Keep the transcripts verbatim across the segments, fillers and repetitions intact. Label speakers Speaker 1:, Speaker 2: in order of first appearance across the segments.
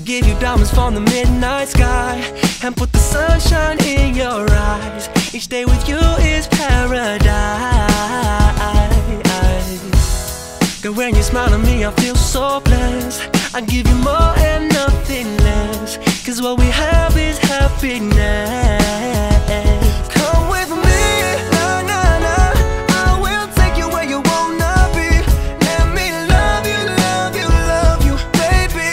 Speaker 1: give you diamonds from the midnight sky and put the sunshine in your eyes. Each day with you is paradise. Girl, when you smile at me I feel so blessed. I give you more and nothing less, cause what we have is happiness. Come with me, na na na, I will take you where you wanna be. Let me love you, love you, love you, baby.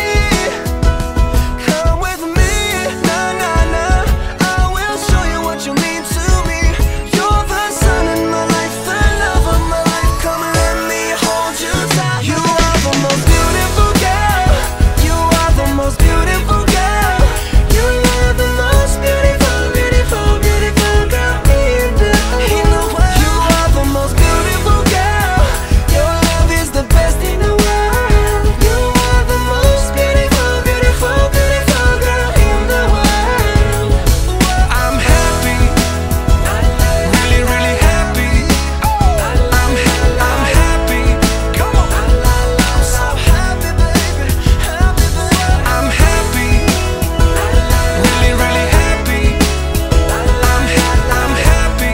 Speaker 1: Come with me, na na na, I will show you what you mean to me. You're the sun in my life, the love of my life. Come and let me hold you tight. You are the most beautiful girl, you are the most beautiful girl. You are the most beautiful, beautiful, beautiful girl in the world. You are the most beautiful girl, your love is the best in the world. You are the most beautiful, beautiful, beautiful girl in the world. I'm happy, really, really happy. I'm, I'm happy, come on. I'm so happy, baby, happy, baby. I'm happy, really, really happy. I'm, I'm happy.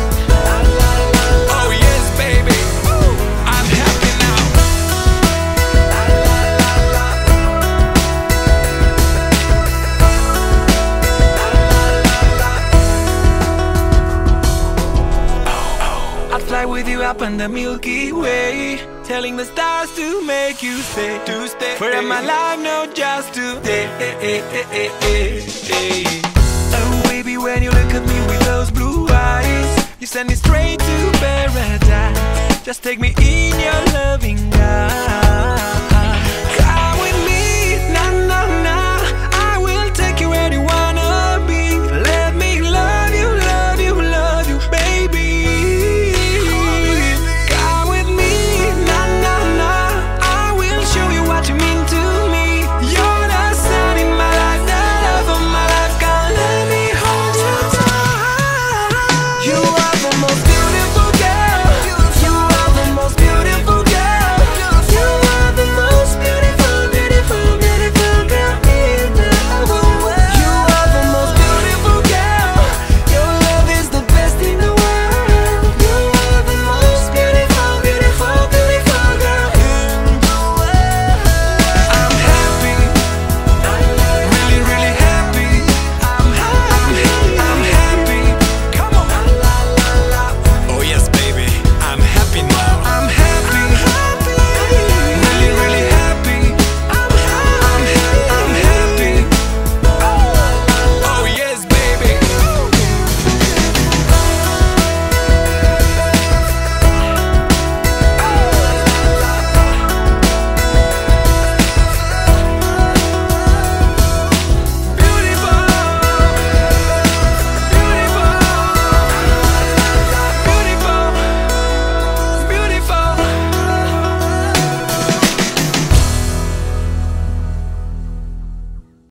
Speaker 1: Oh yes, baby, I'm happy now. I'd fly with you up on the Milky Way, telling the stars to make you stay, to stay. For in my life, no, just today. Oh baby, when you look at me with those blue eyes, you send me straight to paradise. Just take me in your loving eyes.